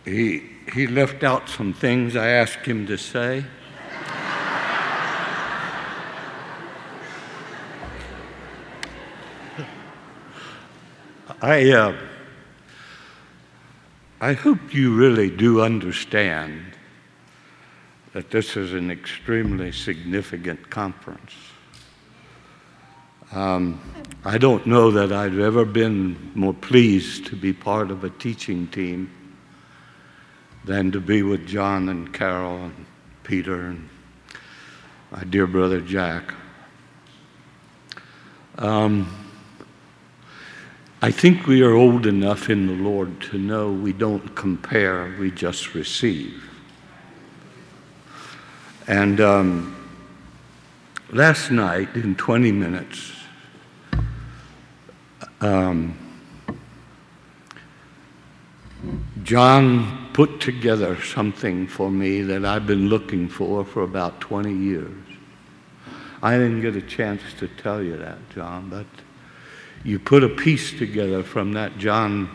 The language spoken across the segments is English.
he left out some things I asked him to say. I hope you really do understand that this is an extremely significant conference. I don't know that I've ever been more pleased to be part of a teaching team than to be with John and Carol and Peter and my dear brother Jack. I think we are old enough in the Lord to know we don't compare, we just receive. And last night, in 20 minutes, John put together something for me that I've been looking for about 20 years. I didn't get a chance to tell you that, John, but you put a piece together from that John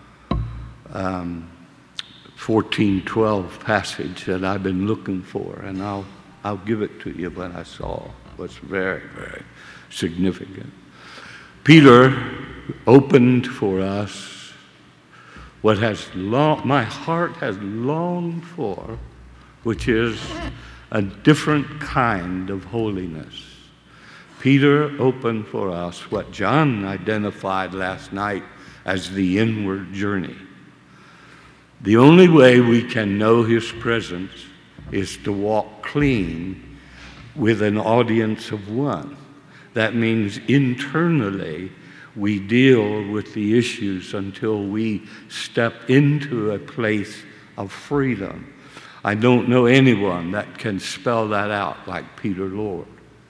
14:12 passage that I've been looking for, and I'll give it to you when I saw it. It was very, very significant. Peter opened for us what my heart has longed for, which is a different kind of holiness. Peter opened for us what John identified last night as the inward journey. The only way we can know his presence is to walk clean with an audience of one. That means internally we deal with the issues until we step into a place of freedom. I don't know anyone that can spell that out like Peter Lord.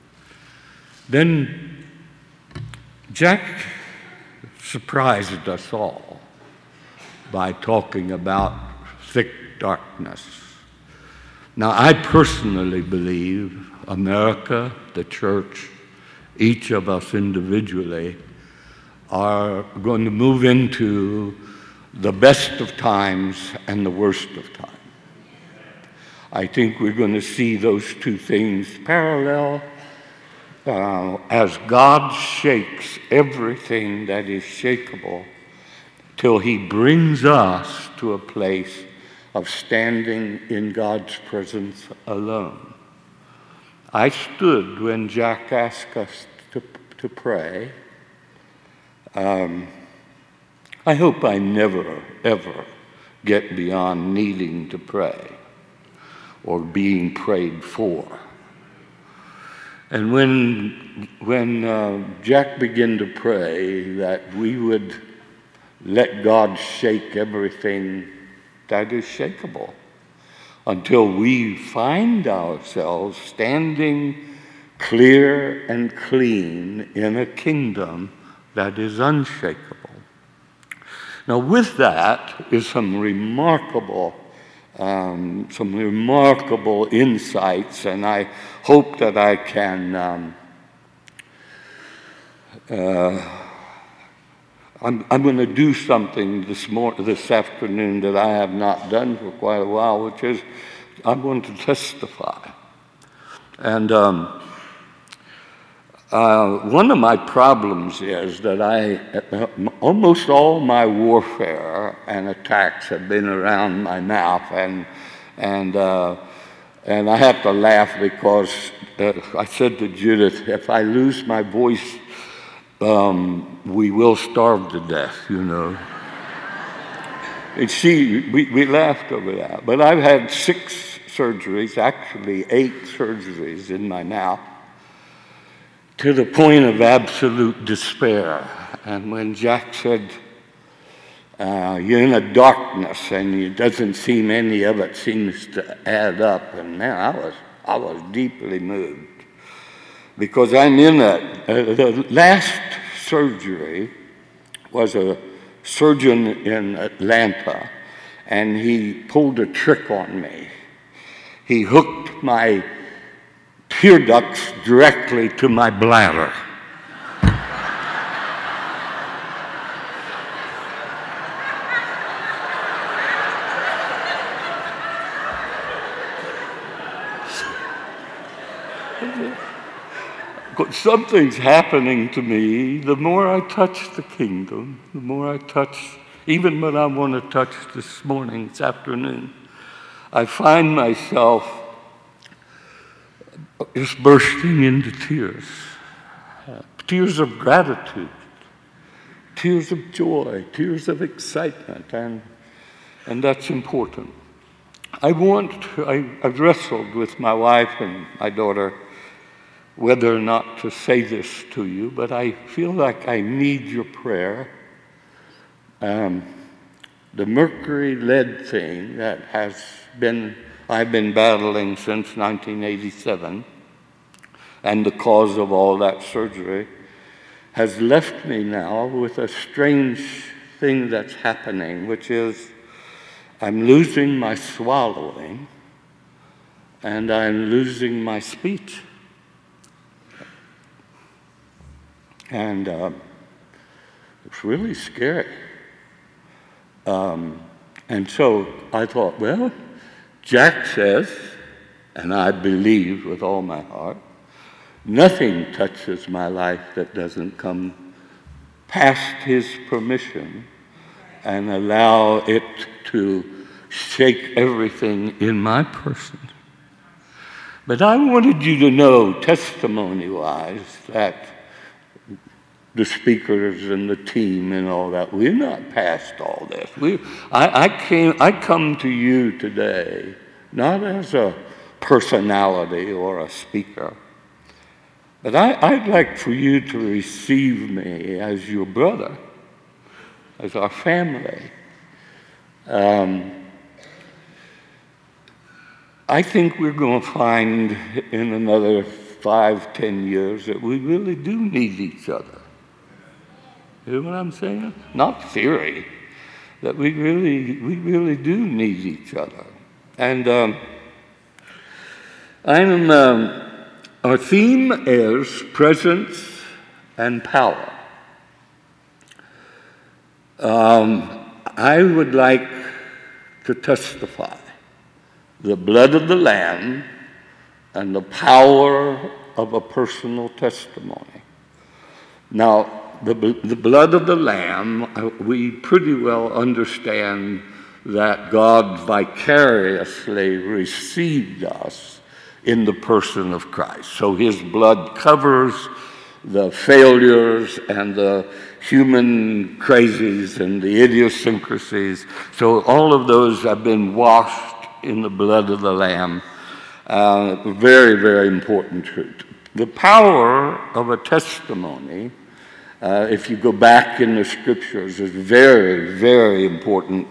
Then Jack surprised us all by talking about thick darkness. Now, I personally believe America, the church, each of us individually are going to move into the best of times and the worst of times. I think we're going to see those two things parallel. As God shakes everything that is shakeable till he brings us to a place of standing in God's presence alone. I stood when Jack asked us to pray. I hope I never, ever get beyond needing to pray or being prayed for. And when Jack began to pray that we would let God shake everything that is shakeable until we find ourselves standing clear and clean in a kingdom that is unshakable. Now, with that is some remarkable insights, and I hope that I can. I'm going to do something this afternoon that I have not done for quite a while, which is I'm going to testify. And one of my problems is that almost all my warfare and attacks have been around my mouth, and I have to laugh because I said to Judith, if I lose my voice, we will starve to death, you know. And we laughed over that. But I've had 6 surgeries, actually 8 surgeries in my mouth, to the point of absolute despair. And when Jack said, you're in a darkness and it doesn't seem any of it seems to add up, and man, I was deeply moved. Because I'm in that. The last surgery was a surgeon in Atlanta, and he pulled a trick on me. He hooked my tear ducts directly to my bladder. Something's happening to me. The more I touch the kingdom, the more I touch, even what I want to touch this morning, this afternoon, I find myself just bursting into tears. Tears of gratitude, tears of joy, tears of excitement, and that's important. I've wrestled with my wife and my daughter whether or not to say this to you, but I feel like I need your prayer. The mercury-lead thing that I've been battling since 1987, and the cause of all that surgery, has left me now with a strange thing that's happening, which is I'm losing my swallowing and I'm losing my speech. And it's really scary. And so I thought, well, Jack says, and I believe with all my heart, nothing touches my life that doesn't come past his permission and allow it to shake everything in my person. But I wanted you to know, testimony-wise, that the speakers and the team and all that, we're not past all this. I come to you today not as a personality or a speaker, but I'd like for you to receive me as your brother, as our family. I think we're going to find in another 5-10 years that we really do need each other. You know what I'm saying? Not theory, that we really do need each other. And our theme is presence and power. I would like to testify the blood of the Lamb and the power of a personal testimony. Now, the blood of the Lamb, we pretty well understand that God vicariously received us in the person of Christ. So his blood covers the failures and the human crazies and the idiosyncrasies. So all of those have been washed in the blood of the Lamb. Very, very important truth. The power of a testimony, if you go back in the scriptures, is very, very important.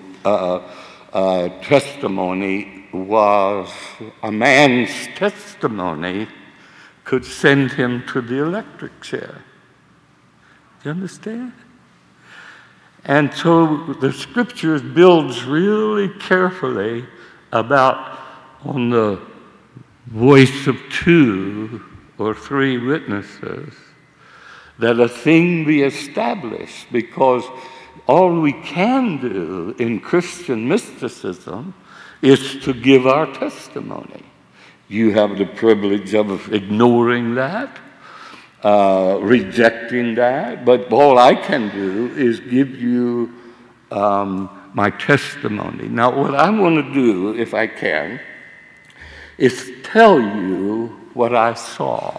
Testimony was a man's testimony could send him to the electric chair. Do you understand? And so the scriptures builds really carefully about on the voice of 2 or 3 witnesses that a thing be established, because all we can do in Christian mysticism is to give our testimony. You have the privilege of ignoring that, rejecting that, but all I can do is give you my testimony. Now, what I want to do, if I can, is tell you what I saw.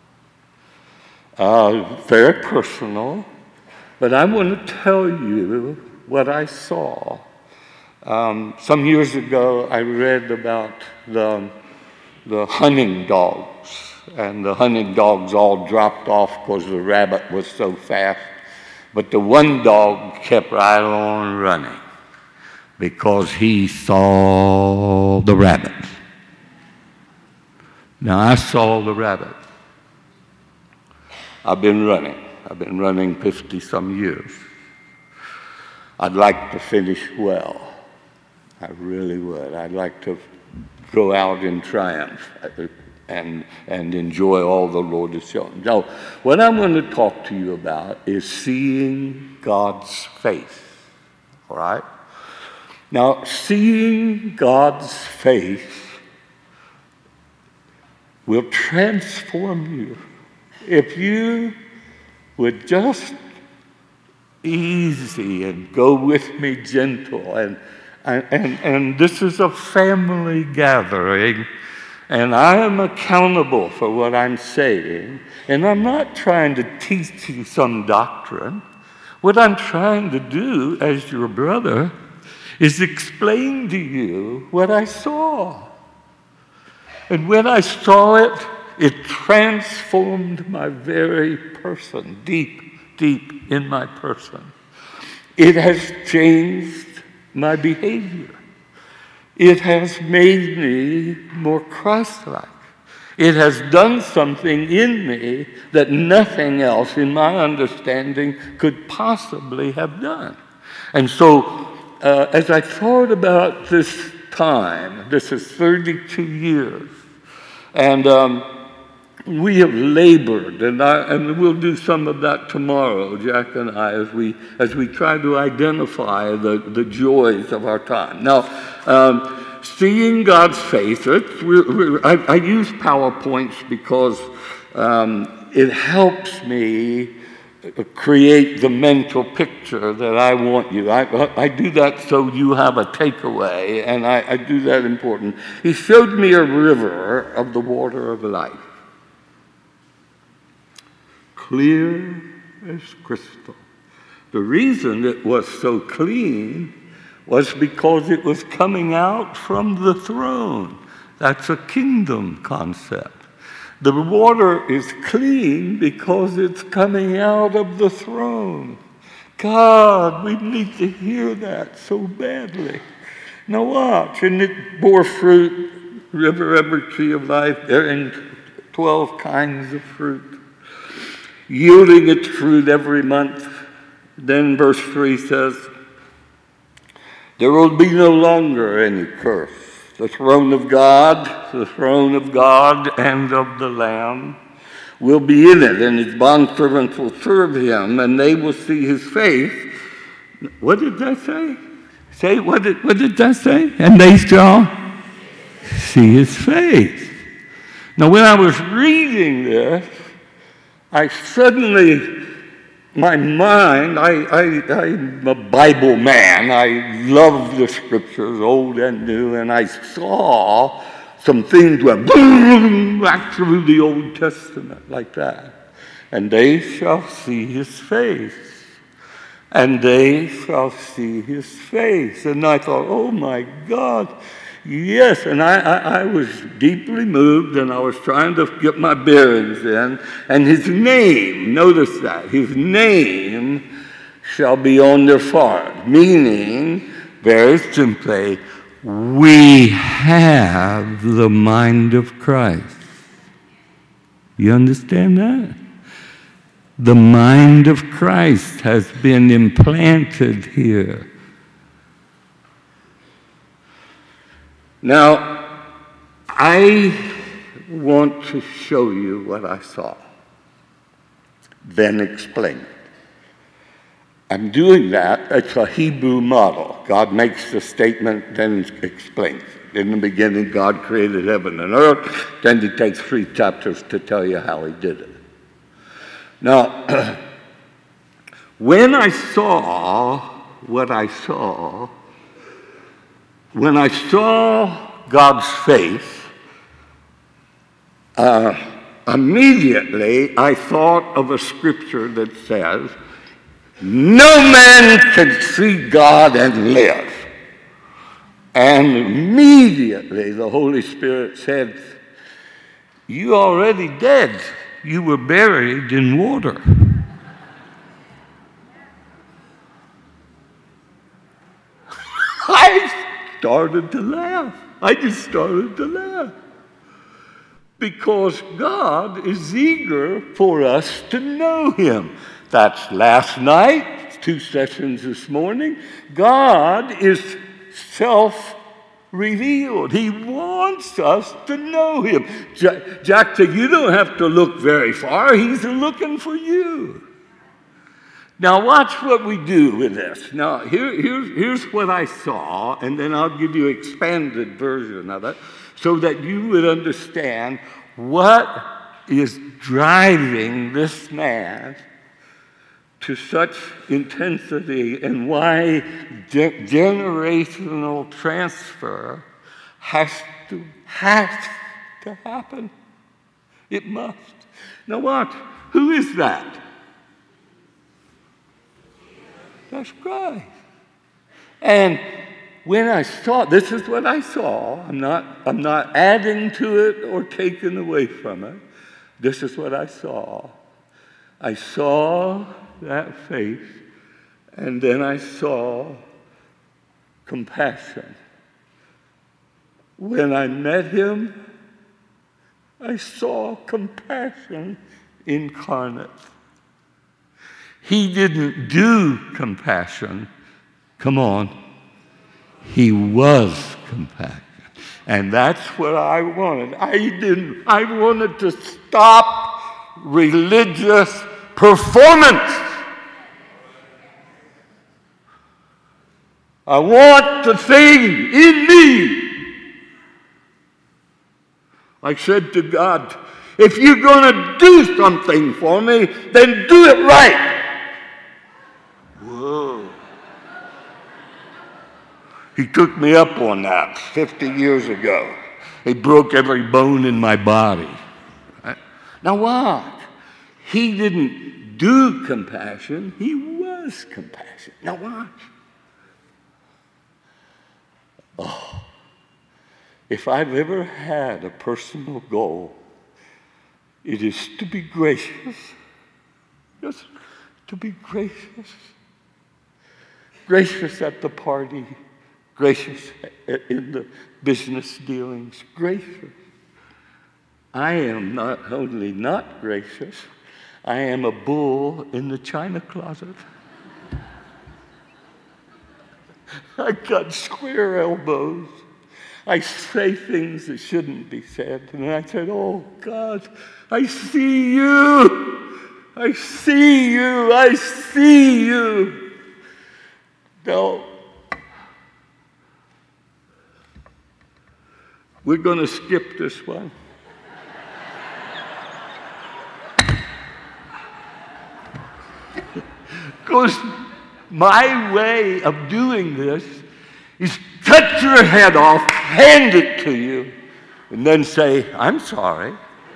Very personal, but I want to tell you what I saw. Some years ago, I read about the hunting dogs, and the hunting dogs all dropped off because the rabbit was so fast, but the one dog kept right on running because he saw the rabbit. Now, I saw the rabbit. I've been running 50-some years. I'd like to finish well. I really would. I'd like to go out in triumph and enjoy all the Lord has shown. Now, what I'm going to talk to you about is seeing God's face. All right? Now, seeing God's face will transform you if you would just easy and go with me gentle. And this is a family gathering, and I am accountable for what I'm saying, and I'm not trying to teach you some doctrine. What I'm trying to do as your brother is explain to you what I saw. And when I saw it, it transformed my very person, deep in my person. It has changed my behavior. It has made me more Christ-like. It has done something in me that nothing else in my understanding could possibly have done. And so, as I thought about this time, this is 32 years, and we have labored, and we'll do some of that tomorrow, Jack and I, as we try to identify the joys of our time. Now, seeing God's face, I use PowerPoints because it helps me create the mental picture that I want you. I do that so you have a takeaway, and I do that important. He showed me a river of the water of life, clear as crystal. The reason it was so clean was because it was coming out from the throne. That's a kingdom concept. The water is clean because it's coming out of the throne. God, we need to hear that so badly. Now watch, and it bore fruit, river, every tree of life, bearing 12 kinds of fruit, yielding its fruit every month. Then verse 3 says, there will be no longer any curse. The throne of God and of the Lamb will be in it, and his bondservants will serve him, and they will see his face. What did that say? What did that say? And they shall see his face. Now, when I was reading this, I suddenly, my mind, I'm a Bible man. I love the scriptures, old and new, and I saw some things went boom back through the Old Testament like that. And they shall see his face. And they shall see his face. And I thought, oh my God, yes. And I was deeply moved, and I was trying to get my bearings in. And his name, notice that, his name shall be on their forehead. Meaning, very simply, we have the mind of Christ. You understand that? The mind of Christ has been implanted here. Now, I want to show you what I saw, then explain it. I'm doing that. It's a Hebrew model. God makes the statement, then explains it. In the beginning, God created heaven and earth. Then he takes 3 chapters to tell you how he did it. Now, when I saw what I saw, when I saw God's face, immediately I thought of a scripture that says, no man can see God and live. And immediately the Holy Spirit said, you already dead. You were buried in water. I started to laugh. I just started to laugh. Because God is eager for us to know him. That's last night, 2 sessions this morning. God is self-revealed. He wants us to know him. Jack said, you don't have to look very far. He's looking for you. Now watch what we do with this. Now here's what I saw, and then I'll give you an expanded version of it so that you would understand what is driving this man to such intensity, and why generational transfer has to happen. It must. Now what? Who is that? That's Christ. And when I saw, this is what I saw. I'm not adding to it or taking away from it. This is what I saw. I saw that face, and then I saw compassion. When I met him, I saw compassion incarnate. He didn't do compassion. Come on. He was compassion. And that's what I wanted. I wanted to stop religious performance. I want the thing in me. I said to God, if you're going to do something for me, then do it right. Whoa. He took me up on that 50 years ago. He broke every bone in my body. Now what? He didn't do compassion. He was compassion. Now watch. Oh, if I've ever had a personal goal, it is to be gracious. Just to be gracious. Gracious at the party. Gracious in the business dealings. Gracious. I am not only not gracious, I am a bull in the china closet. I got square elbows. I say things that shouldn't be said. And I said, oh, God, I see you. I see you. I see you. No. We're going to skip this one. Because my way of doing this is cut your head off, hand it to you, and then say, I'm sorry.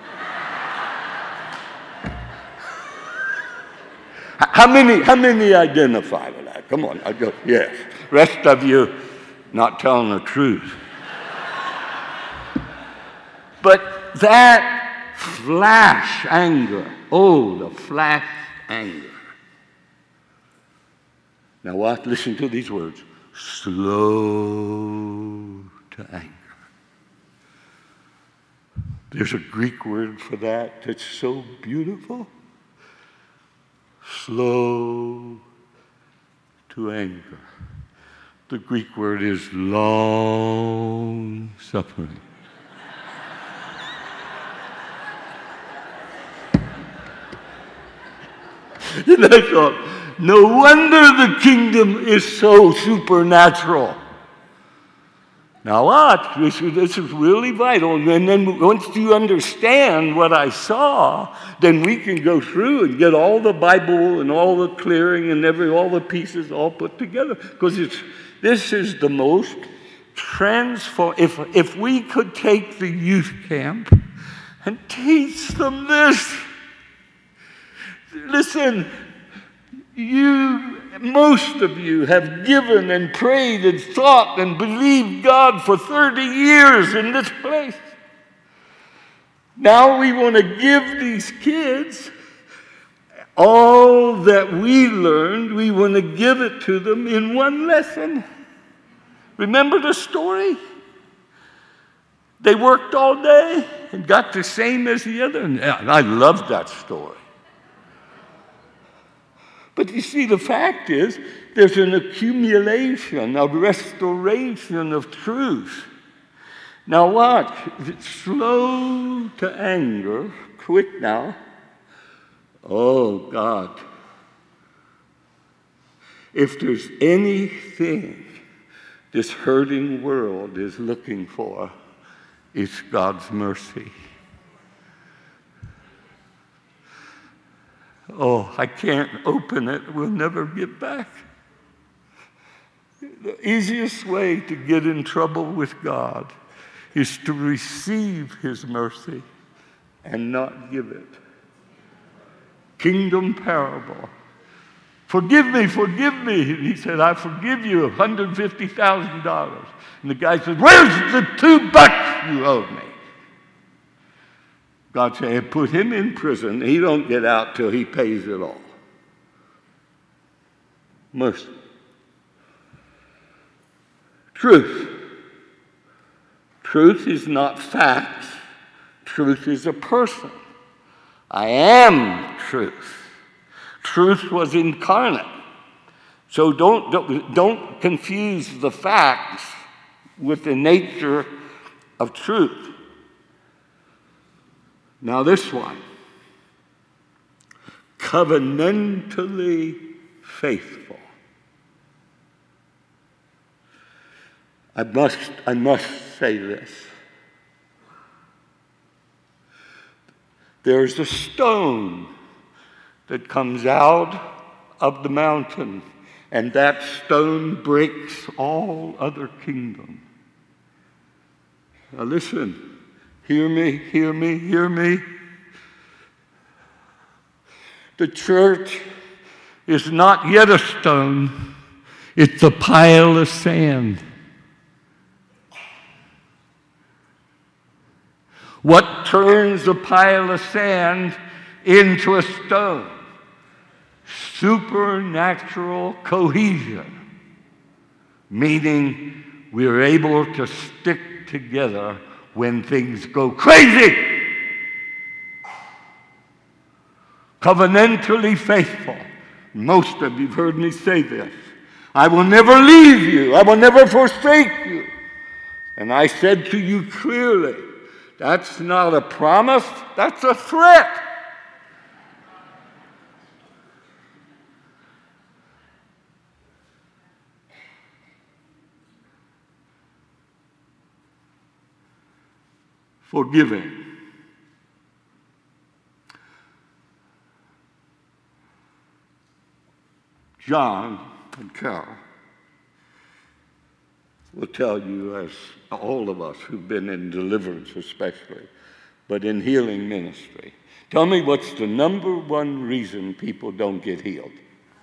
How many identify with that? Come on, I go, yes. Rest of you not telling the truth. But that flash anger, oh, the flash anger. Now what? Listen to these words. Slow to anger. There's a Greek word for that that's so beautiful. Slow to anger. The Greek word is long suffering. And I thought, no wonder the kingdom is so supernatural. Now what? This is really vital. And then once you understand what I saw, then we can go through and get all the Bible and all the clearing and all the pieces all put together. Because this is the most transform. If we could take the youth camp and teach them this. Listen, most of you have given and prayed and thought and believed God for 30 years in this place. Now we want to give these kids all that we learned. We want to give it to them in one lesson. Remember the story? They worked all day and got the same as the other. And I love that story. But you see, the fact is, there's an accumulation, a restoration of truth. Now what? It's slow to anger, quick now. Oh, God. If there's anything this hurting world is looking for, it's God's mercy. Oh, I can't open it. We'll never get back. The easiest way to get in trouble with God is to receive His mercy and not give it. Kingdom parable. Forgive me, forgive me. And he said, I forgive you $150,000. And the guy said, where's the $2 you owed me? God said, put him in prison. He don't get out till he pays it all. Mercy. Truth. Truth is not facts. Truth is a person. I am truth. Truth was incarnate. So don't confuse the facts with the nature of truth. Now this one. Covenantally faithful. I must say this. There's a stone that comes out of the mountain, and that stone breaks all other kingdoms. Now listen, hear me, hear me, hear me. The church is not yet a stone, it's a pile of sand. What turns a pile of sand into a stone? Supernatural cohesion, meaning we're able to stick together when things go crazy. Covenantally faithful. Most of you have heard me say this. I will never leave you. I will never forsake you. And I said to you clearly, that's not a promise, that's a threat. Forgiving. John and Carol will tell you, as all of us who've been in deliverance especially, but in healing ministry, tell me what's the number one reason people don't get healed?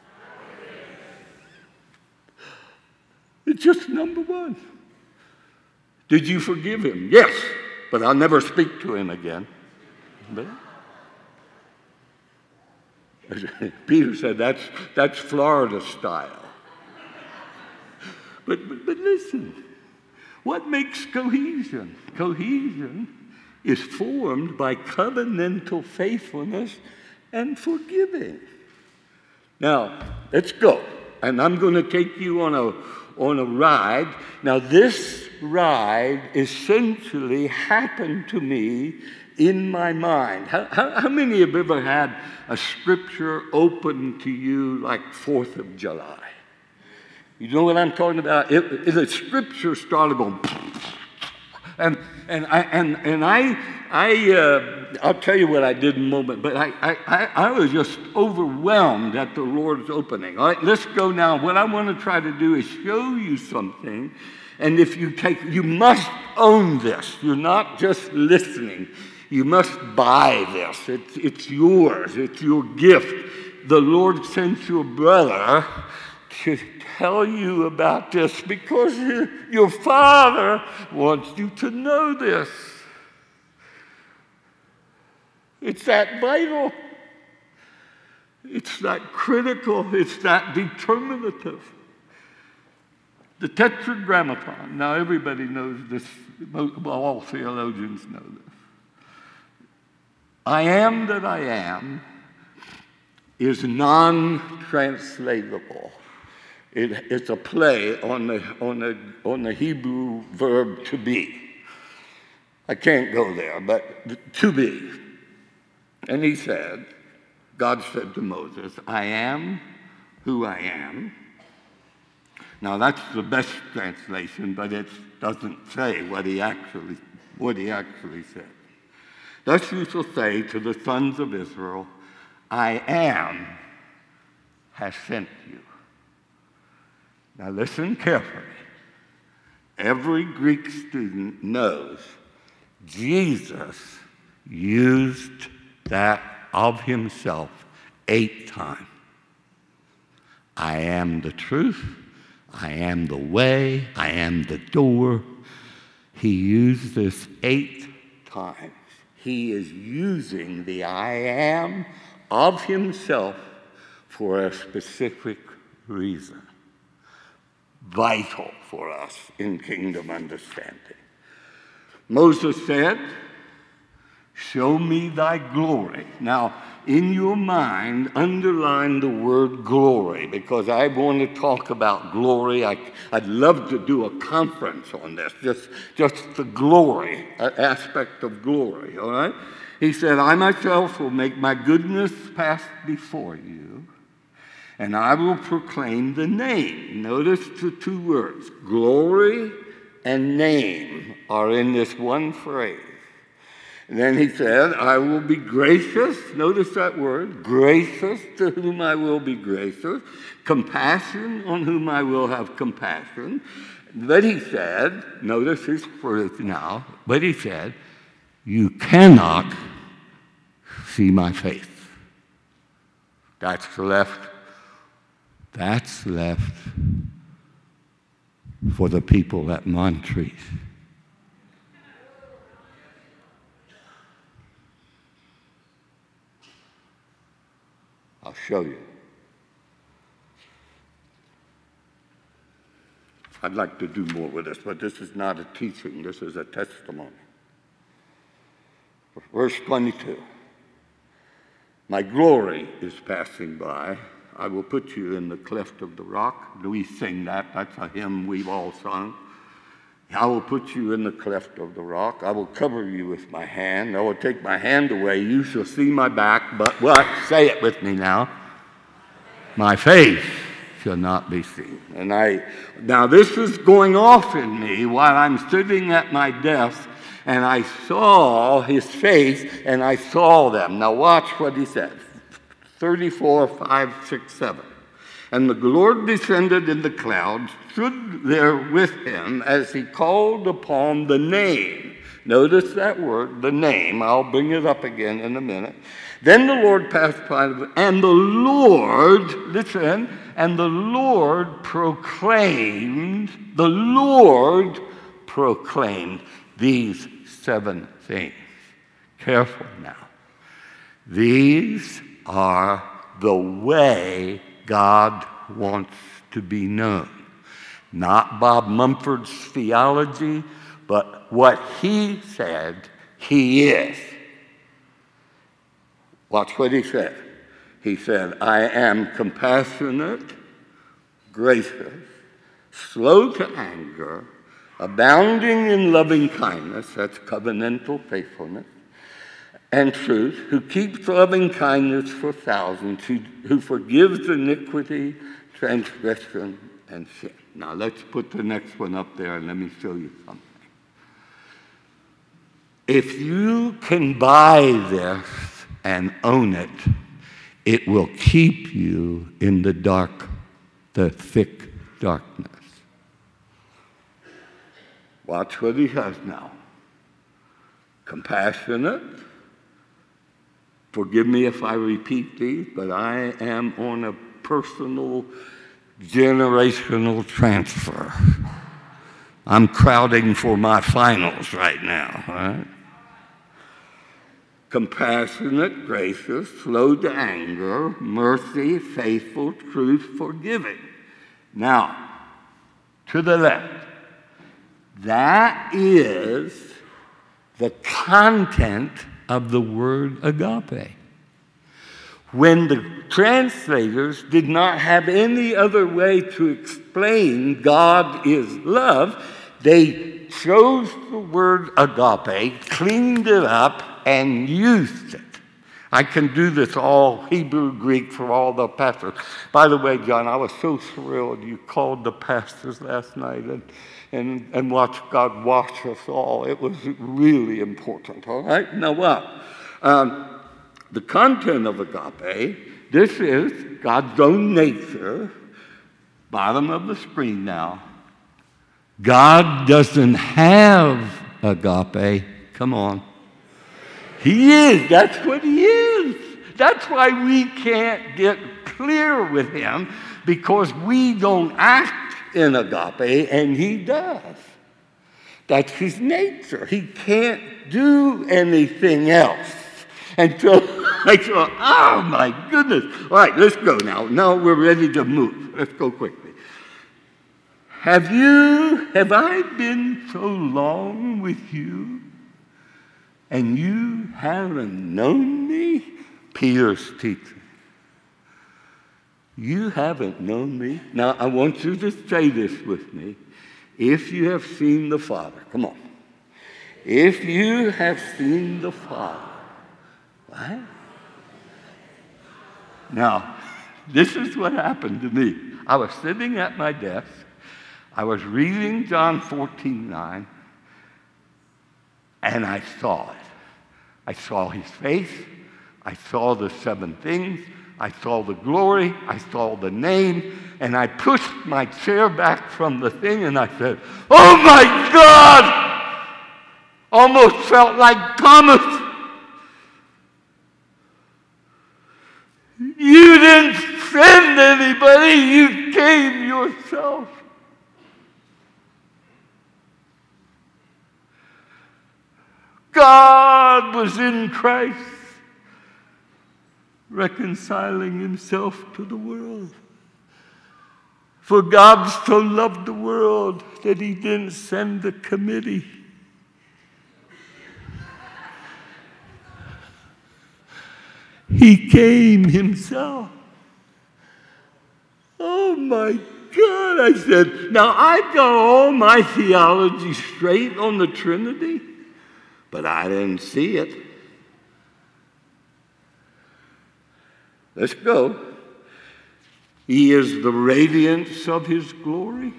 It's just number one. Did you forgive him? Yes, but I'll never speak to him again. But Peter said that's Florida style. But listen, what makes cohesion? Cohesion is formed by covenantal faithfulness and forgiving. Now, let's go. And I'm going to take you on a ride. Now, this ride essentially happened to me in my mind. How many have ever had a scripture open to you like 4th of July? You know what I'm talking about? The scripture started going, and I'll tell you what I did in a moment, but I was just overwhelmed at the Lord's opening. All right, let's go now. What I want to try to do is show you something, and if you must own this. You're not just listening. You must buy this. It's yours. It's your gift. The Lord sent your brother to tell you about this because your Father wants you to know this. It's that vital. It's that critical. It's that determinative. The Tetragrammaton. Now everybody knows this. All theologians know this. I am that I am is non-translatable. It's a play on the Hebrew verb to be. I can't go there, but to be. And he said, God said to Moses, I am who I am. Now that's the best translation, but it doesn't say what he actually said. Thus you shall say to the sons of Israel, I am has sent you. Now listen carefully. Every Greek student knows Jesus used that of himself 8 times. I am the truth. I am the way. I am the door. He used this 8 times. He is using the I am of himself for a specific reason. Vital for us in kingdom understanding. Moses said, show me thy glory. Now, in your mind, underline the word glory, because I want to talk about glory. I'd love to do a conference on this, just the glory, aspect of glory, all right? He said, I myself will make my goodness pass before you, and I will proclaim the name. Notice the 2 words, glory and name are in this one phrase. And then he said, I will be gracious. Notice that word, gracious to whom I will be gracious. Compassion on whom I will have compassion. But he said, notice his phrase now, but he said, you cannot see my face. That's left for the people at Montrese. I'll show you. I'd like to do more with this, but this is not a teaching. This is a testimony. Verse 22. My glory is passing by. I will put you in the cleft of the rock. Do we sing that? That's a hymn we've all sung. I will put you in the cleft of the rock. I will cover you with my hand. I will take my hand away. You shall see my back, but what? Say it with me now. My face shall not be seen. And now this is going off in me while I'm sitting at my desk, and I saw his face, and I saw them. Now watch what he says. 34, 5, 6, 7. And the Lord descended in the clouds, stood there with him as he called upon the name. Notice that word, the name. I'll bring it up again in a minute. Then the Lord passed by, and the Lord, listen, and the Lord proclaimed these 7 things. Careful now. These are the way God wants to be known. Not Bob Mumford's theology, but what he said he is. Watch what he said. He said, I am compassionate, gracious, slow to anger, abounding in loving kindness, that's covenantal faithfulness, and truth, who keeps loving kindness for thousands, who forgives iniquity, transgression, and sin. Now let's put the next one up there and let me show you something. If you can buy this and own it, it will keep you in the thick darkness. Watch what he has now. Compassionate. Forgive me if I repeat these, but I am on a personal, generational transfer. I'm crowding for my finals right now. Right? Compassionate, gracious, slow to anger, mercy, faithful, truth, forgiving. Now, to the left. That is the content of the word agape. When the translators did not have any other way to explain God is love, they chose the word agape, cleaned it up, and used it. I can do this all Hebrew, Greek for all the pastors. By the way, John, I was so thrilled you called the pastors last night and watched God wash us all. It was really important, all right? Now what? the content of agape, this is God's own nature. Bottom of the screen now. God doesn't have agape. Come on. He is. That's what he is. That's why we can't get clear with him, because we don't act in agape and he does. That's his nature. He can't do anything else. And so I thought, oh my goodness. All right, let's go now. Now we're ready to move. Let's go quickly. Have I been so long with you and you haven't known me? Peter's teaching. You haven't known me. Now I want you to say this with me. If you have seen the Father, come on. If you have seen the Father, what? Now, this is what happened to me. I was sitting at my desk. I was reading John 14:9, and I saw it. I saw his face. I saw the 7 things. I saw the glory. I saw the name. And I pushed my chair back from the thing, and I said, oh my God! Almost felt like Thomas. You didn't send anybody. You came yourself. God was in Christ, reconciling himself to the world. For God so loved the world that he didn't send the committee. He came himself. Oh my God, I said, now I've got all my theology straight on the Trinity, but I didn't see it. Let's go. He is the radiance of his glory.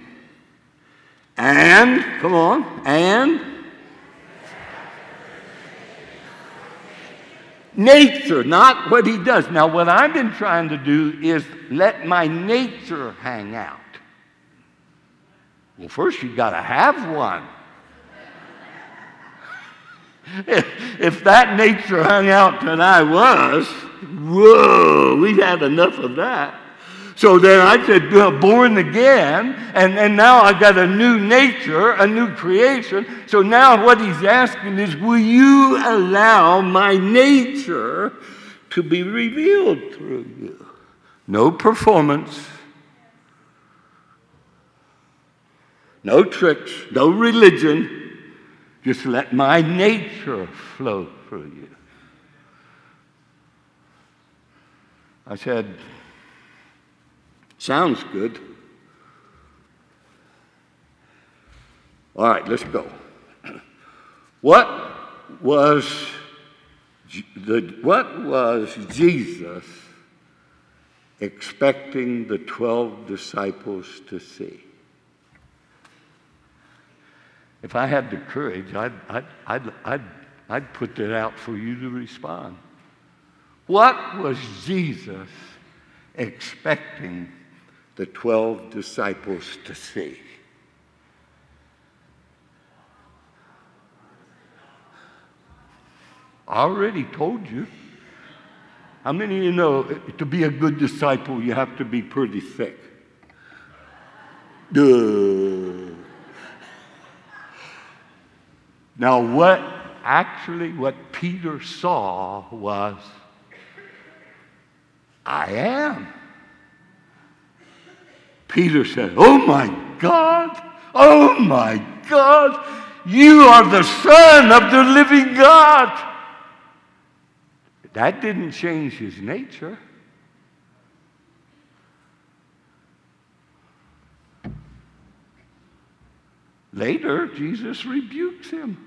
And, come on, and nature, not what he does. Now, what I've been trying to do is let my nature hang out. Well, first you've got to have one. If that nature hung out that I was, whoa, we've had enough of that. So then I said, born again, and now I've got a new nature, a new creation. So now what he's asking is, will you allow my nature to be revealed through you? No performance, no tricks, no religion. Just let my nature flow through you. I said, sounds good. All right, let's go. What was Jesus expecting the 12 disciples to see? If I had the courage, I'd put that out for you to respond. What was Jesus expecting the 12 disciples to see? I already told you. How many of you know to be a good disciple, you have to be pretty thick? Duh. Now, what Peter saw was, I am. Peter said, oh my God, you are the Son of the living God. That didn't change his nature. Later, Jesus rebukes him.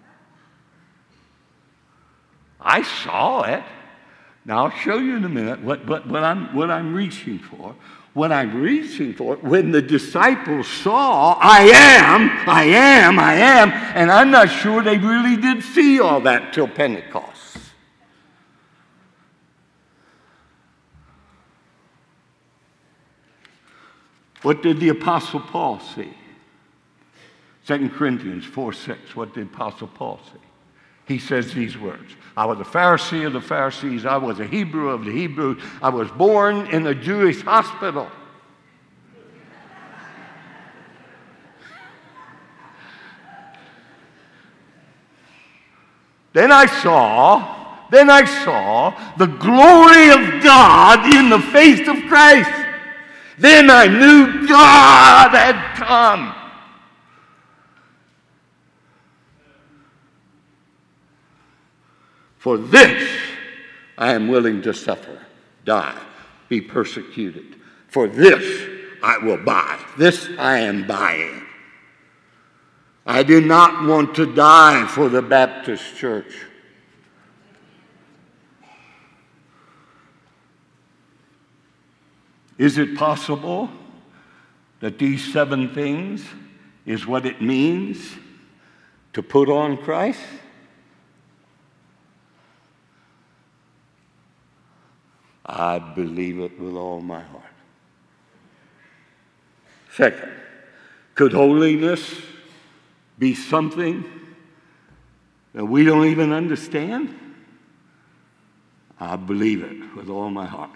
I saw it. Now, I'll show you in a minute what I'm reaching for. What I'm reaching for, when the disciples saw, I am, and I'm not sure they really did see all that till Pentecost. What did the Apostle Paul see? 2 Corinthians 4:6. What did Apostle Paul say? He says these words. I was a Pharisee of the Pharisees. I was a Hebrew of the Hebrews. I was born in a Jewish hospital. Then I saw the glory of God in the face of Christ. Then I knew God had come. For this I am willing to suffer, die, be persecuted. For this I will buy. This I am buying. I do not want to die for the Baptist Church. Is it possible that these 7 things is what it means to put on Christ? I believe it with all my heart. Second, could holiness be something that we don't even understand? I believe it with all my heart.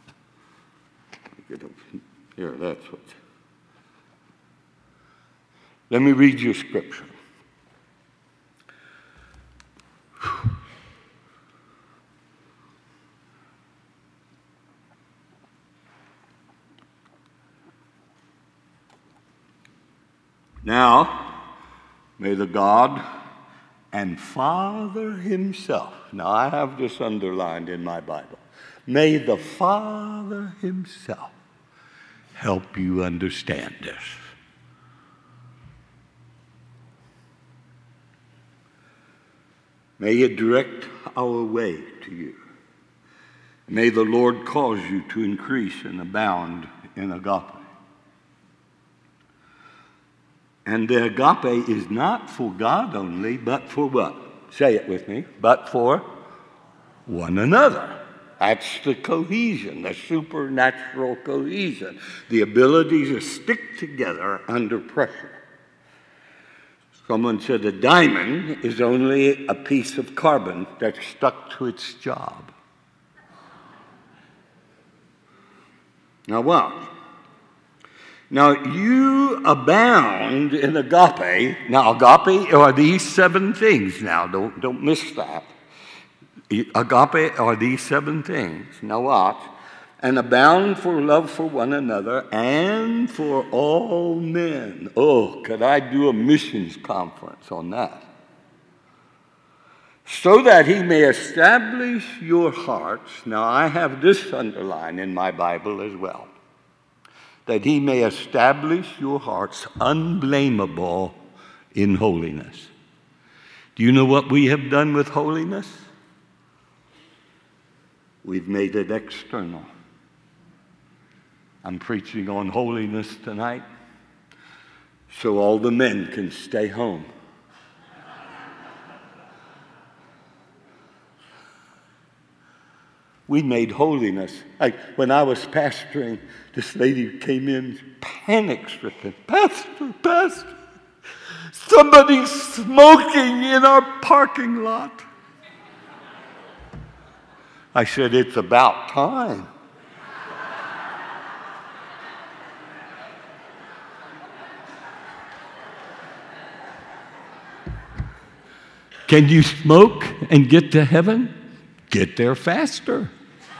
Here, that's what. Let me read you scripture. Now, may the God and Father himself, now I have this underlined in my Bible, may the Father himself help you understand this. May it direct our way to you. May the Lord cause you to increase and abound in agape. And the agape is not for God only, but for what? Say it with me. But for one another. That's the cohesion, the supernatural cohesion. The ability to stick together under pressure. Someone said a diamond is only a piece of carbon that's stuck to its job. Now what? Now, you abound in agape. Now, agape are these 7 things. Now, don't miss that. Agape are these 7 things. Now, watch. And abound for love for one another and for all men. Oh, could I do a missions conference on that? So that he may establish your hearts. Now, I have this underlined in my Bible as well. That he may establish your hearts unblameable in holiness. Do you know what we have done with holiness? We've made it external. I'm preaching on holiness tonight so all the men can stay home. We made holiness. When I was pastoring, this lady came in panic-stricken. Pastor, somebody's smoking in our parking lot. I said, it's about time. Can you smoke and get to heaven? Get there faster.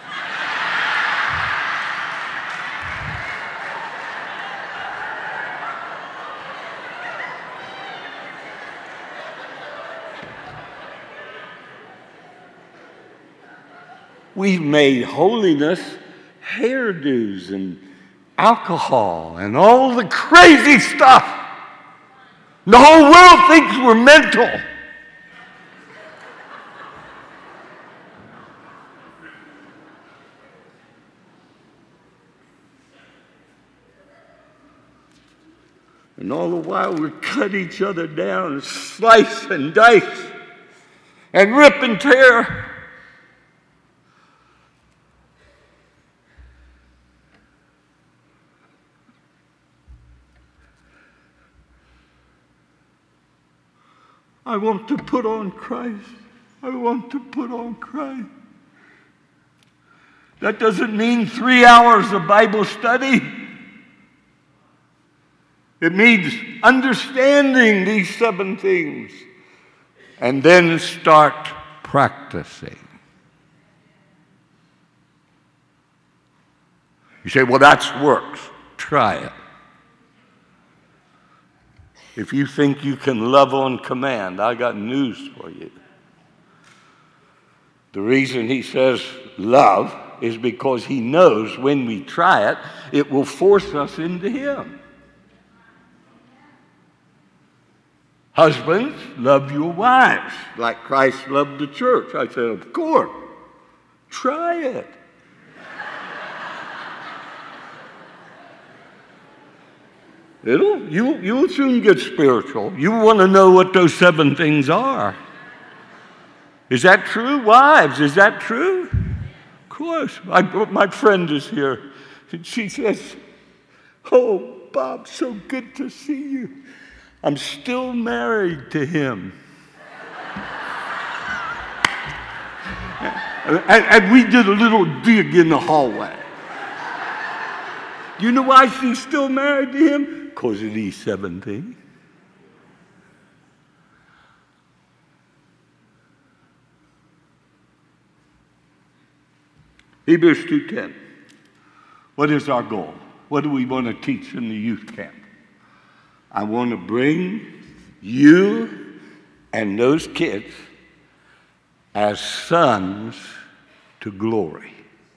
We've made holiness hairdos and alcohol and all the crazy stuff. The whole world thinks we're mental. And all the while we cut each other down and slice and dice and rip and tear. I want to put on Christ. I want to put on Christ. That doesn't mean 3 hours of Bible study. It means understanding these 7 things and then start practicing. You say, well, that's works. Try it. If you think you can love on command, I got news for you. The reason he says love is because he knows when we try it, it will force us into him. Husbands, love your wives like Christ loved the church. I said, of course. Try it. You'll soon get spiritual. You want to know what those 7 things are. Is that true? Wives, is that true? Of course. My friend is here. She says, oh, Bob, so good to see you. I'm still married to him. And we did a little dig in the hallway. You know why she's still married to him? Because of these 7 things. Hebrews 2:10. What is our goal? What do we want to teach in the youth camp? I want to bring you and those kids as sons to glory.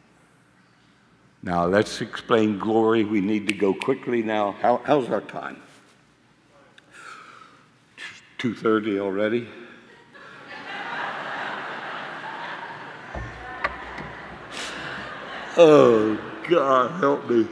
Now, let's explain glory. We need to go quickly now. How's our time? 2:30 already? Oh, God, help me.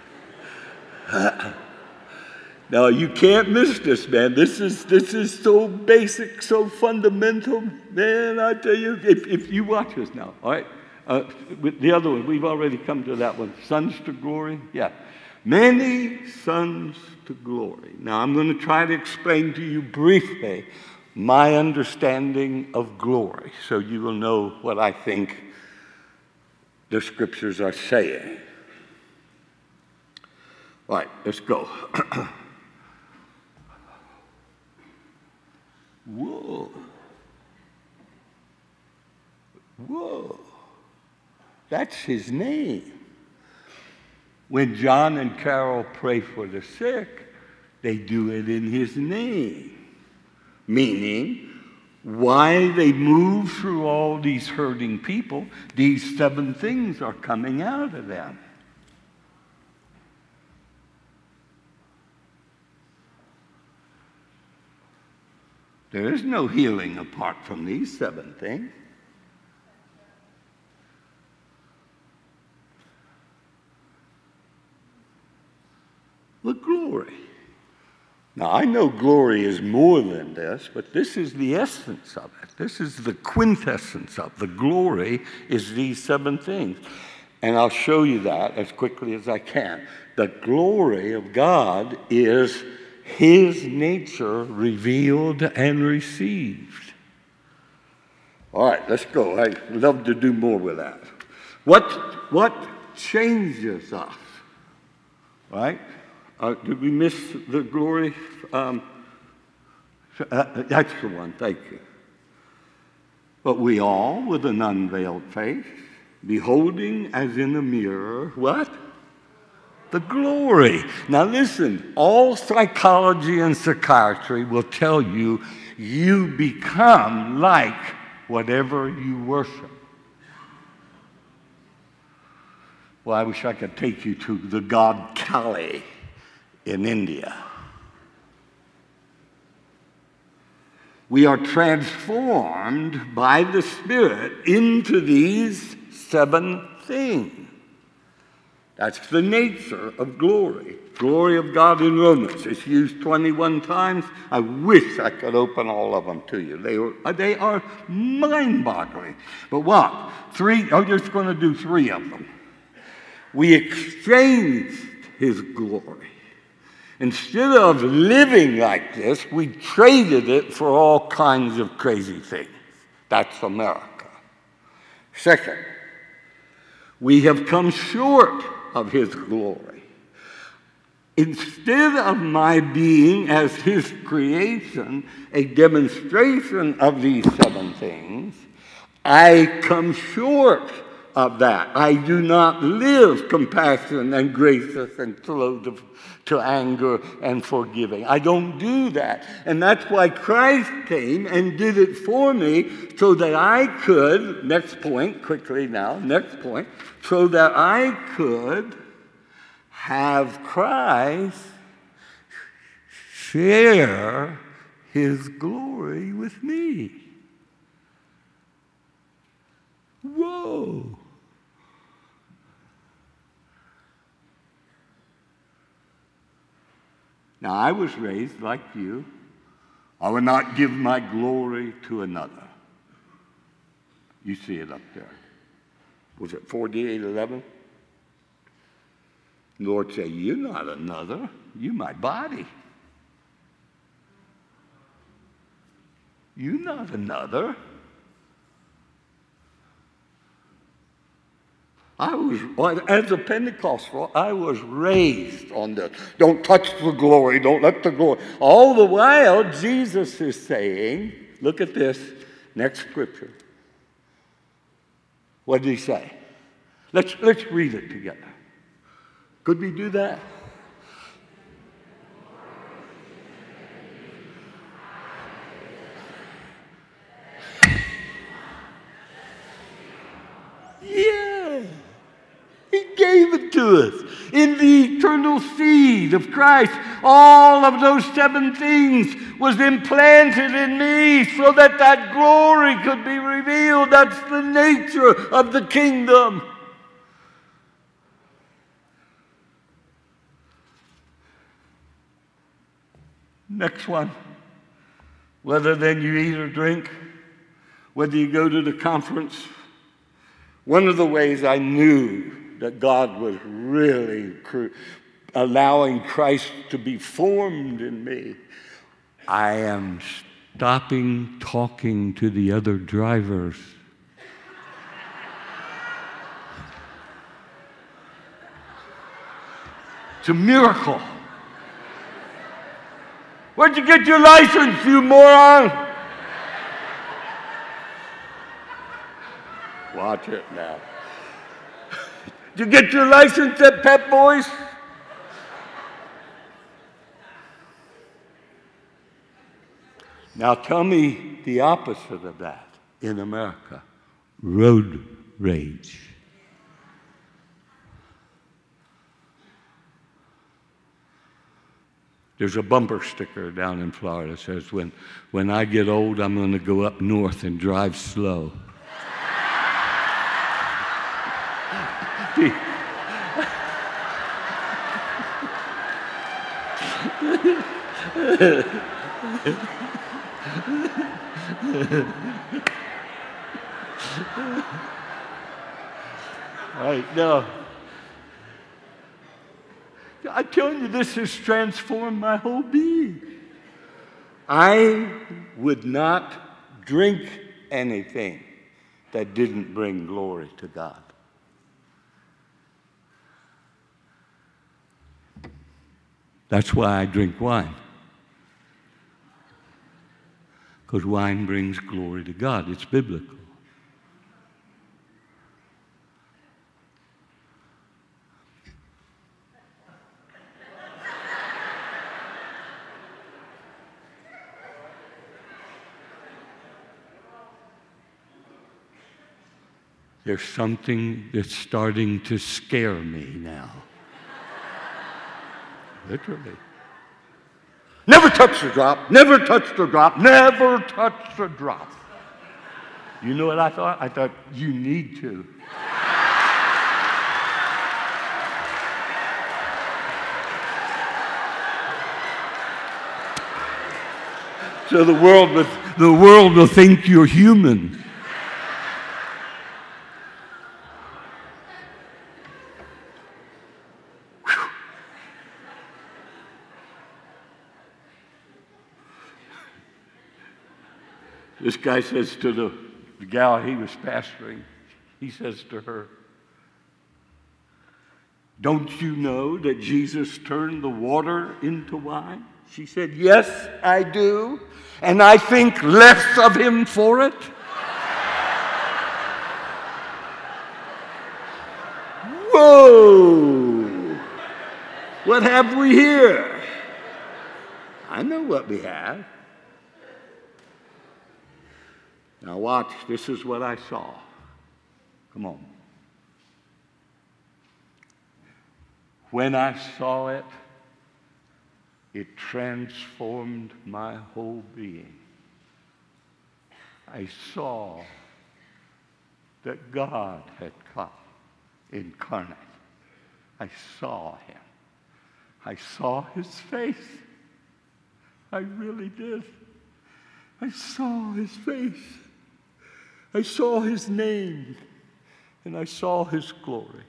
Now, you can't miss this, man. This is so basic, so fundamental. Man, I tell you, if you watch this now, all right? The other one, we've already come to that one. Sons to glory? Yeah. Many sons to glory. Now, I'm going to try to explain to you briefly my understanding of glory so you will know what I think the scriptures are saying. All right, let's go. Whoa. Whoa. That's his name. When John and Carol pray for the sick, they do it in his name. Meaning, why they move through all these hurting people, these 7 things are coming out of them. There is no healing apart from these 7 things. The glory. Now, I know glory is more than this, but this is the essence of it. This is the quintessence of the glory is these 7 things. And I'll show you that as quickly as I can. The glory of God is his nature revealed and received. All right, let's go. I'd love to do more with that. What changes us? Right? Did we miss the glory? That's the one, thank you. But we all, with an unveiled face, beholding as in a mirror, what? The glory. Now listen, all psychology and psychiatry will tell you, you become like whatever you worship. Well, I wish I could take you to the god Kali in India. We are transformed by the Spirit into these 7 things. That's the nature of glory. Glory of God in Romans. It's used 21 times. I wish I could open all of them to you. They are mind-boggling. But what? I'm just going to do 3 of them. We exchanged his glory. Instead of living like this, we traded it for all kinds of crazy things. That's America. Second, we have come short of his glory. Instead of my being, as his creation, a demonstration of these 7 things, I come short of that. I do not live compassionate and gracious and slow to anger and forgiving. I don't do that. And that's why Christ came and did it for me so that I could, next point, quickly now, next point, so that I could have Christ share his glory with me. Whoa. Now, I was raised like you. I will not give my glory to another. You see it up there. Was it 48:11? The Lord said, you're not another. You're my body. You're not another. As a Pentecostal, I was raised on this. Don't touch the glory. Don't let the glory. All the while, Jesus is saying, look at this, next scripture. What did he say? Let's read it together. Could we do that? Yeah. He gave it to us in the eternal seed of Christ. All of those 7 things was implanted in me so that that glory could be revealed. That's the nature of the kingdom. Next one. Whether then you eat or drink, whether you go to the conference, one of the ways I knew that God was really allowing Christ to be formed in me, I am stopping talking to the other drivers. It's a miracle. Where'd you get your license, you moron? Watch it now. Did you get your license at Pep Boys? Now tell me the opposite of that in America. Road rage. There's a bumper sticker down in Florida that says, when I get old, I'm going to go up north and drive slow. Right, no. I'm telling you, this has transformed my whole being. I would not drink anything that didn't bring glory to God. That's why I drink wine. Because wine brings glory to God. It's biblical. There's something that's starting to scare me now. Literally. Never touch the drop. Never touch the drop. Never touch the drop. You know what I thought? I thought, you need to. So the world will think you're human. This guy says to the gal he was pastoring, he says to her, "Don't you know that Jesus turned the water into wine?" She said, "Yes, I do, and I think less of him for it." Whoa! What have we here? I know what we have. Now watch, this is what I saw. Come on. When I saw it, it transformed my whole being. I saw that God had come incarnate. I saw him. I saw his face. I really did. I saw his face. I saw his name, and I saw his glory.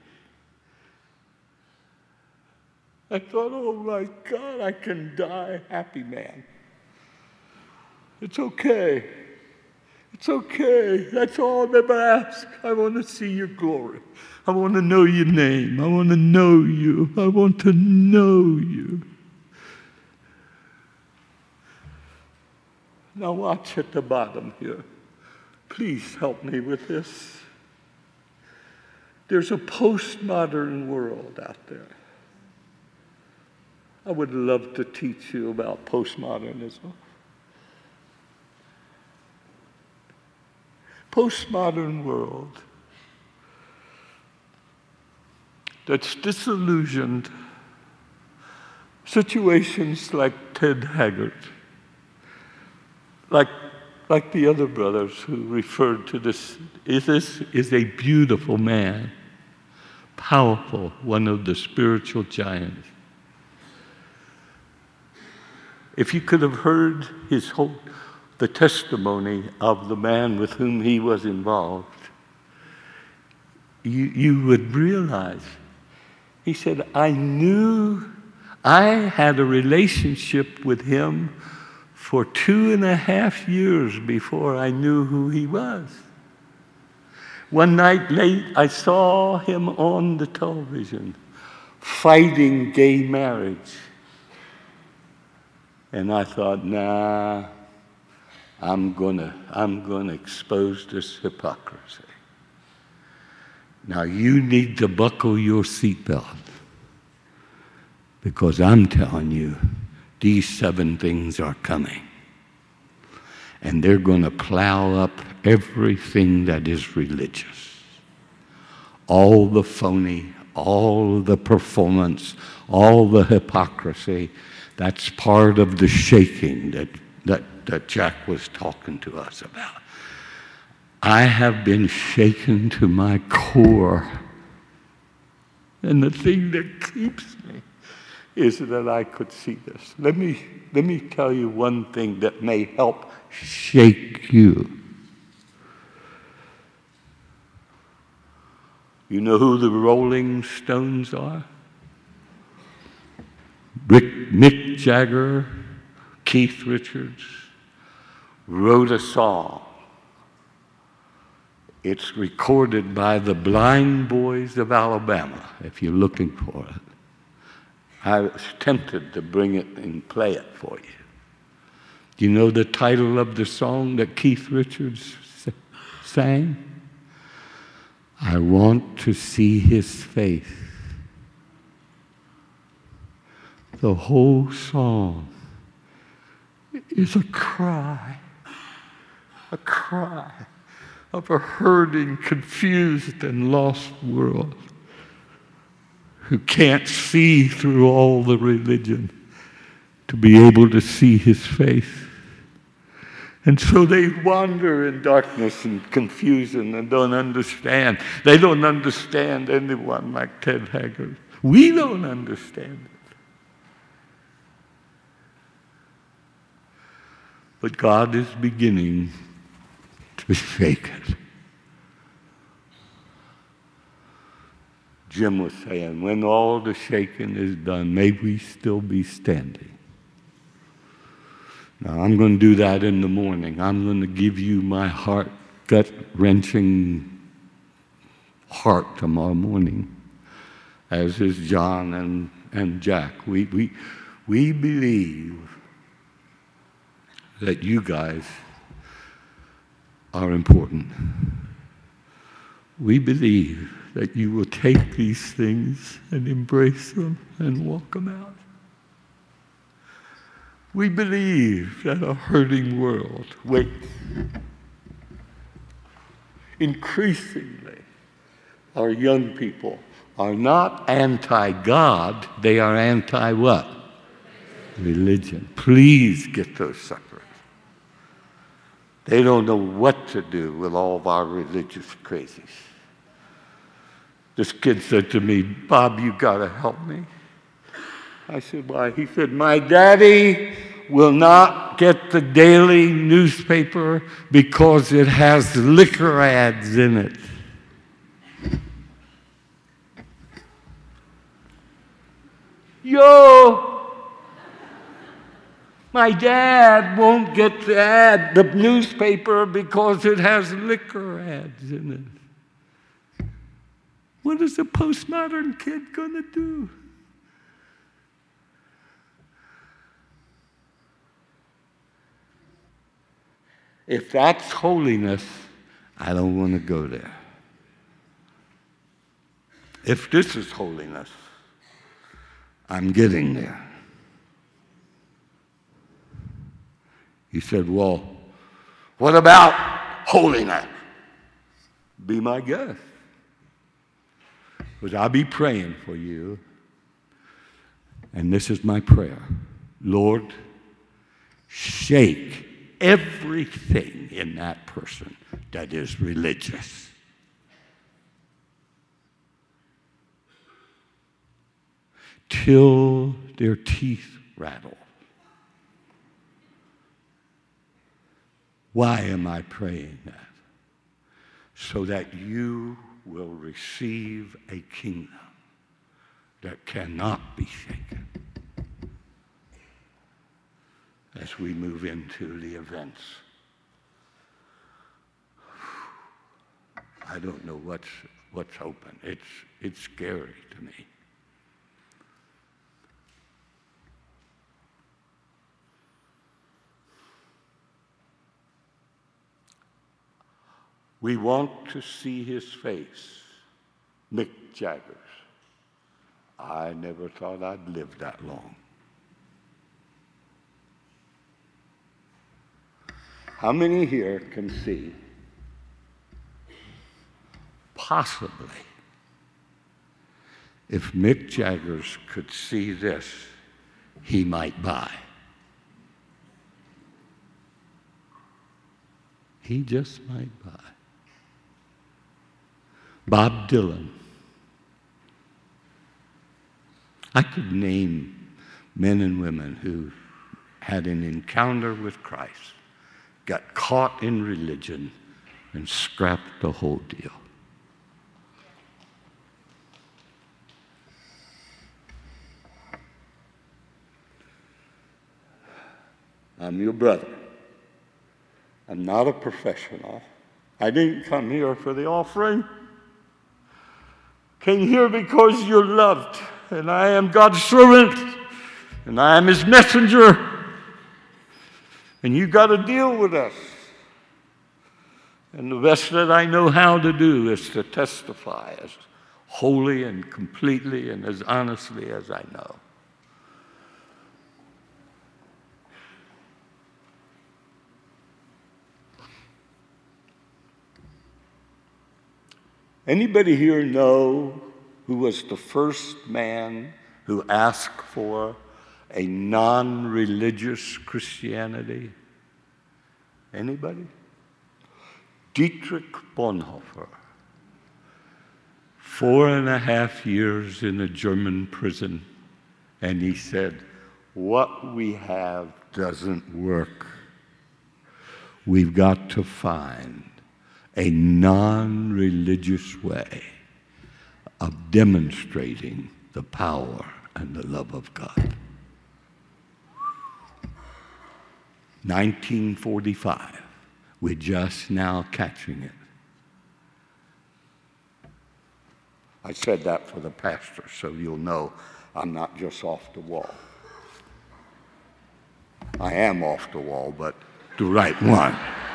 I thought, oh my God, I can die happy, man. It's okay. It's okay. That's all I've ever asked. I want to see your glory. I want to know your name. I want to know you. I want to know you. Now watch at the bottom here. Please help me with this. There's a postmodern world out there. I would love to teach you about postmodernism. Postmodern world that's disillusioned. Situations like Ted Haggard, like the other brothers who referred to this is a beautiful man, powerful, one of the spiritual giants. If you could have heard the testimony of the man with whom he was involved, you would realize. He said, I had a relationship with him for 2.5 years before I knew who he was. One night late, I saw him on the television fighting gay marriage. And I thought, nah, I'm gonna expose this hypocrisy. Now you need to buckle your seatbelt, because I'm telling you, these 7 things are coming. And they're going to plow up everything that is religious. All the phony, all the performance, all the hypocrisy. That's part of the shaking that Jack was talking to us about. I have been shaken to my core. And the thing that keeps me is that I could see this. Let me tell you one thing that may help shake you. You know who the Rolling Stones are? Mick Jagger, Keith Richards wrote a song. It's recorded by the Blind Boys of Alabama, if you're looking for it. I was tempted to bring it and play it for you. Do you know the title of the song that Keith Richards sang? I want to see his face. The whole song is a cry of a hurting, confused, and lost world who can't see through all the religion to be able to see his face. And so they wander in darkness and confusion and don't understand. They don't understand anyone like Ted Haggard. We don't understand it. But God is beginning to shake it. Jim was saying, when all the shaking is done, may we still be standing. Now, I'm going to do that in the morning. I'm going to give you my gut-wrenching heart tomorrow morning, as is John and Jack. We believe that you guys are important. We believe that you will take these things and embrace them and walk them out. We believe that a hurting world waits. Increasingly, our young people are not anti-God, they are anti-what? Religion. Please get those suckers. They don't know what to do with all of our religious crazies. This kid said to me, "Bob, you got to help me." I said, "Why?" He said, "My daddy will not get the daily newspaper because it has liquor ads in it." Yo! My dad won't get the newspaper because it has liquor ads in it. What is a postmodern kid going to do? If that's holiness, I don't want to go there. If this is holiness, I'm getting there. He said, "Well, what about holiness?" Be my guest. Because I'll be praying for you. And this is my prayer. Lord, shake everything in that person that is religious. Till their teeth rattle. Why am I praying that? So that you will receive a kingdom that cannot be shaken as we move into the events. I don't know what's open. It's scary to me. We want to see his face. Mick Jagger. I never thought I'd live that long. How many here can see, possibly, if Mick Jagger could see this, he might buy? He just might buy. Bob Dylan. I could name men and women who had an encounter with Christ, got caught in religion, and scrapped the whole deal. I'm your brother. I'm not a professional. I didn't come here for the offering. Came here because you're loved, and I am God's servant, and I am his messenger, and you got to deal with us. And the best that I know how to do is to testify as wholly and completely and as honestly as I know. Anybody here know who was the first man who asked for a non-religious Christianity? Anybody? Dietrich Bonhoeffer. 4.5 years in a German prison, and he said, "What we have doesn't work. We've got to find a non-religious way of demonstrating the power and the love of God." 1945. We're just now catching it. I said that for the pastor, so you'll know I'm not just off the wall. I am off the wall, but the right one.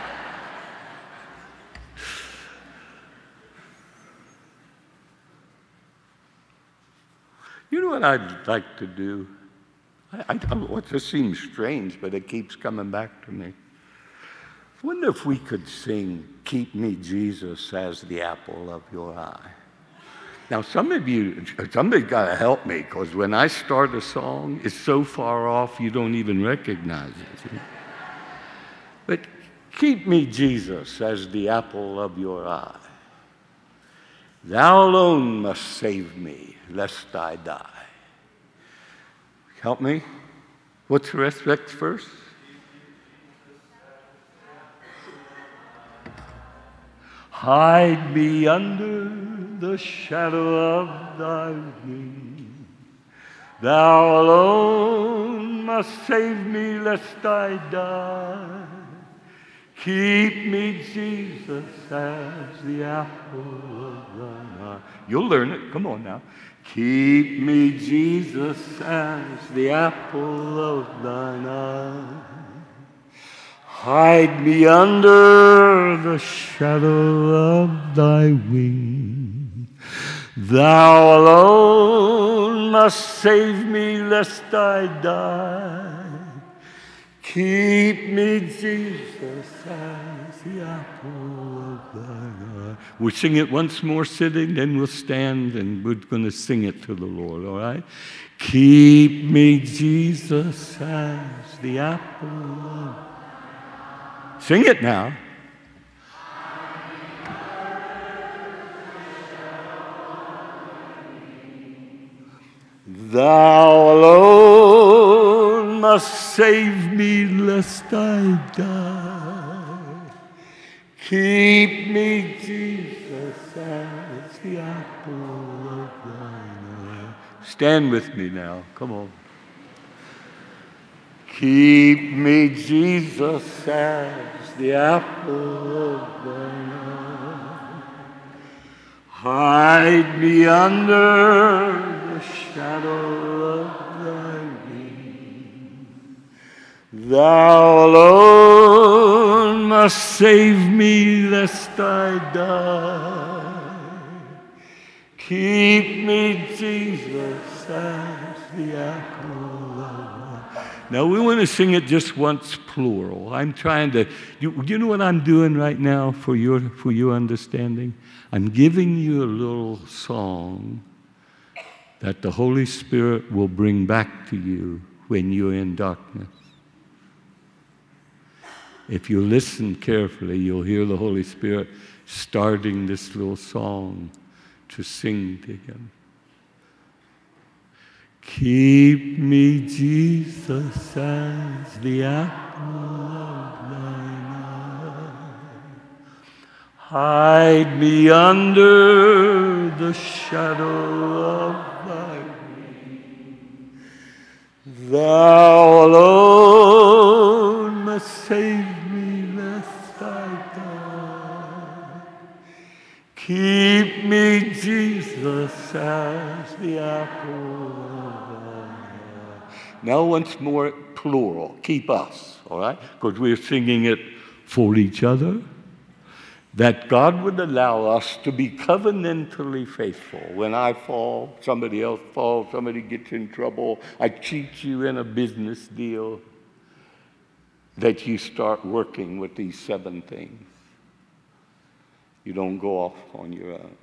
You know what I'd like to do? This seems strange, but it keeps coming back to me. I wonder if we could sing, "Keep Me, Jesus, as the apple of your eye." Now, somebody's got to help me, because when I start a song, it's so far off you don't even recognize it. See? But keep me, Jesus, as the apple of your eye. Thou alone must save me, lest I die. Help me. What's the next verse? Hide me under the shadow of thy wing. Thou alone must save me, lest I die. Keep me, Jesus, as the apple of thine eye. You'll learn it. Come on now. Keep me, Jesus, as the apple of thine eye. Hide me under the shadow of thy wing. Thou alone must save me, lest I die. Keep me, Jesus, as the apple of thine eye. We'll sing it once more sitting, then we'll stand and we're going to sing it to the Lord, all right? Keep me, Jesus, as the apple of... Sing it now. Thou alone must save me, lest I die. Keep me, Jesus, as the apple of thine eye. Stand with me now. Come on. Keep me, Jesus, as the apple of thine eye. Hide me under the shadow of thy wing. Thou alone must save me, lest I die. Keep me, Jesus, as the apple of thine eye. Now, we want to sing it just once, plural. I'm trying to, you know what I'm doing right now for your understanding? I'm giving you a little song that the Holy Spirit will bring back to you when you're in darkness. If you listen carefully, you'll hear the Holy Spirit starting this little song to sing to Him. Keep me, Jesus, as the apple of thine eye. Hide me under the shadow of thy wing. Thou alone must save me, lest I die. Keep me, Jesus, as the apple of thine eye. Now once more, plural. Keep us, all right? Because we're singing it for each other. That God would allow us to be covenantally faithful. When I fall, somebody else falls, somebody gets in trouble, I cheat you in a business deal, that you start working with these 7 things. You don't go off on your own.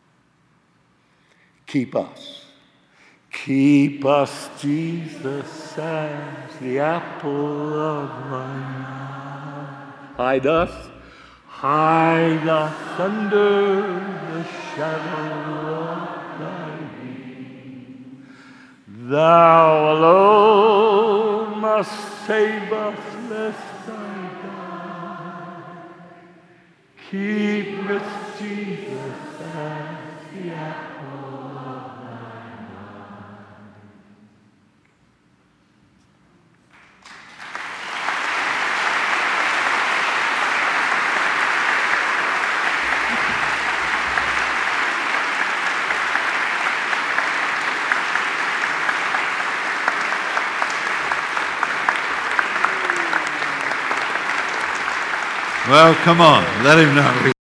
Keep us. Keep us, Jesus, as the apple of thine eye. Hide us. Hide us under the shadow of thy wing. Thou alone must save us, lest I die. Keep us, Jesus, as the apple of thine eye. Well, come on, let him know.